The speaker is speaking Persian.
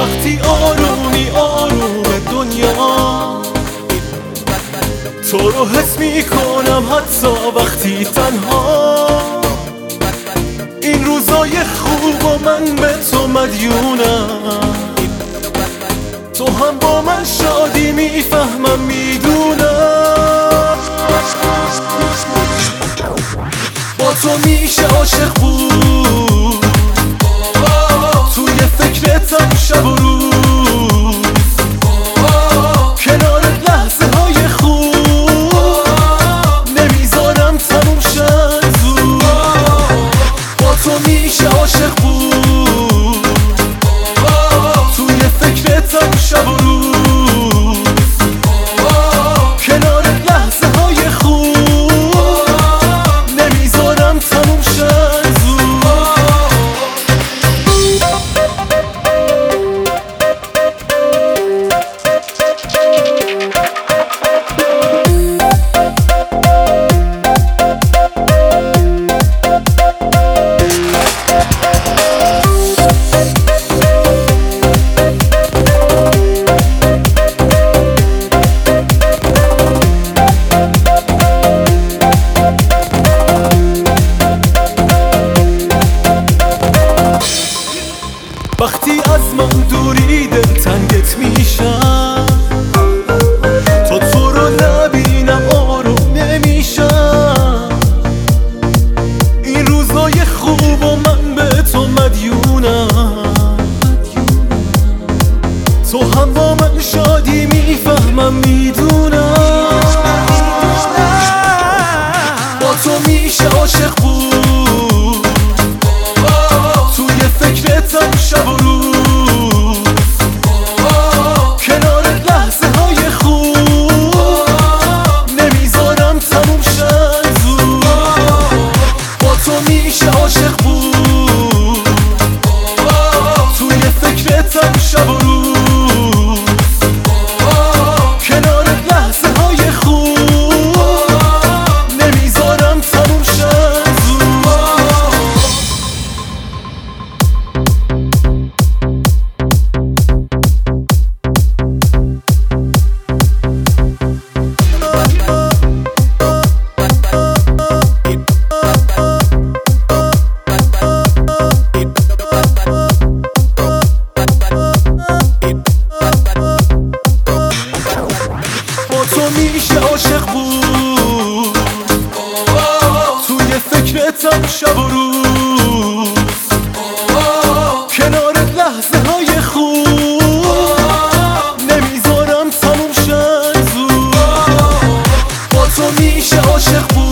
وقتی آرومی آروم دنیا تو رو حس میکنم، حتی وقتی تنها. این روزای خوب و من به تو مدیونم، تو هم با من شادی میفهمم میدونم. با تو میشه عاشق بود، توی فکرتم شب و روز، کنارت لحظه های خوب نمیذارم تموم شن زود. با تو میشه عاشق بود، توی فکرتم شب و روز، کنارت لحظه های خوب نمیذارم تموم شن زود. وقتی از من دوری دلتنگت میشم، تا تو رو نبینم آروم نمیشم. این روزای خوب و من به تو مدیونم، تو هم با من شادی میفهمم میدونم. با تو میشه عاشق بود، توی فکرتم شب و روز، کنارت لحظه های خوب نمیذارم تموم شن زود. با تو میشه عاشق بود، توی فکرتم شب و روز، کنارت لحظه های خوب نمیذارم تموم شن زود. تو میشه عاشق بود، توی فکرتم شب و روز، کنارت لحظه های خوب نمیذارم تموم شن زود. با تو میشه عاشق بود.